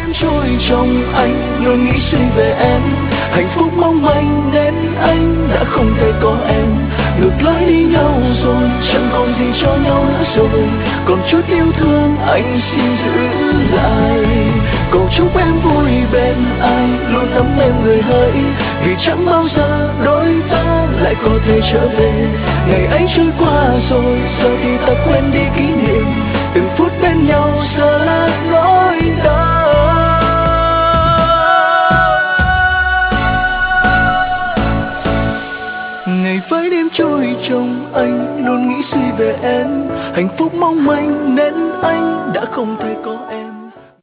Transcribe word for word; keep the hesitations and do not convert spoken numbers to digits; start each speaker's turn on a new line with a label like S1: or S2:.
S1: đêm trôi trong anh luôn nghĩ suy về em. Hạnh phúc mong manh nên anh đã không thể có em. Ngược lối đi nhau rồi, chẳng còn gì cho nhau nữa rồi. Còn chút yêu thương anh xin giữ lại. Cầu chúc em vui bên ai, luôn ấm em người hỡi. Vì chẳng bao giờ đôi ta lại có thể trở về. Ngày ấy trôi qua rồi, giờ thì ta quên đi kỷ niệm. Từng phút bên nhau giờ là nỗi đau. Ngày với đêm trôi trong anh luôn nghĩ suy về em. Hạnh phúc mong manh nên anh đã không thể có em.